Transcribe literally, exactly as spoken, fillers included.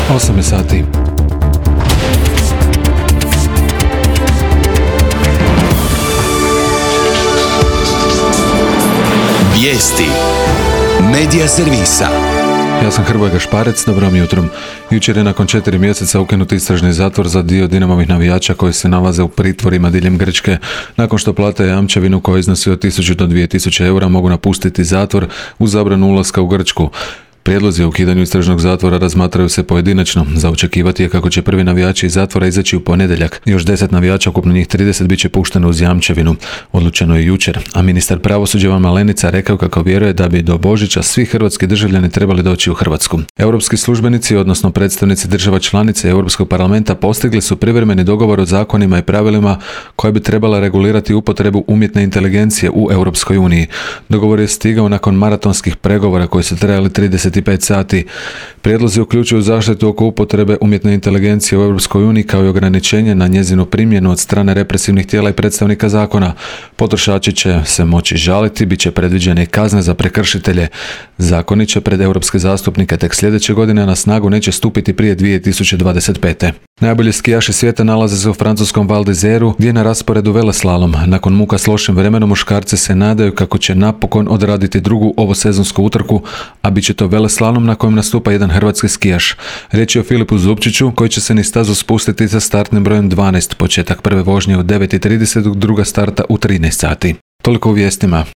osam je sati. Vijesti Medija servisa. Ja sam Hrvoje Gašparec, dobro vam jutro. Jučer je nakon četiri mjeseca ukinut istražni zatvor za dio Dinamovih navijača koji se nalaze u pritvorima diljem Grčke. Nakon što plate jamčevinu koja iznosi od tisuću do dvije tisuće eura mogu napustiti zatvor uz zabranu ulaska u Grčku. Prijedlozi o ukidanju istražnog zatvora razmatraju se pojedinačno. Za očekivati je kako će prvi navijači iz zatvora izaći u ponedjeljak. Još deset navijača, ukupno njih trideset, bit će pušteno uz jamčevinu. Odlučeno je jučer, a ministar pravosuđa Ivan Malenica rekao kako vjeruje da bi do Božića svi hrvatski državljani trebali doći u Hrvatsku. Europski službenici, odnosno predstavnici država članice Europskog parlamenta, postigli su privremeni dogovor o zakonima i pravilima koje bi trebala regulirati upotrebu umjetne inteligencije u Europskoj uniji. Dogovor je stigao nakon maratonskih pregovora koji su trajali trideset pet sati. Prijedlozi uključuju zaštitu oko upotrebe umjetne inteligencije u Europskoj uniji kao i ograničenje na njezinu primjenu od strane represivnih tijela i predstavnika zakona. Potrošači će se moći žaliti, bit će predviđene i kazne za prekršitelje. Zakoni će pred europske zastupnike tek sljedeće godine, na snagu neće stupiti prije dvije tisuće dvadeset pete. Najbolji skijaši svijeta nalaze se u francuskom Val d'Izeru, gdje je na rasporedu veleslalom. Nakon muka s lošim vremenom, muškarci se nadaju kako će napokon odraditi drugu ovosezonsku utrku, a bit će to veleslalom na kojem nastupa jedan hrvatski skijaš. Riječ je o Filipu Zupčiću, koji će se niz stazu spustiti sa startnim brojem dvanaest. Početak prve vožnje u devet i trideset, druga starta u trinaest sati. Toliko u vijestima.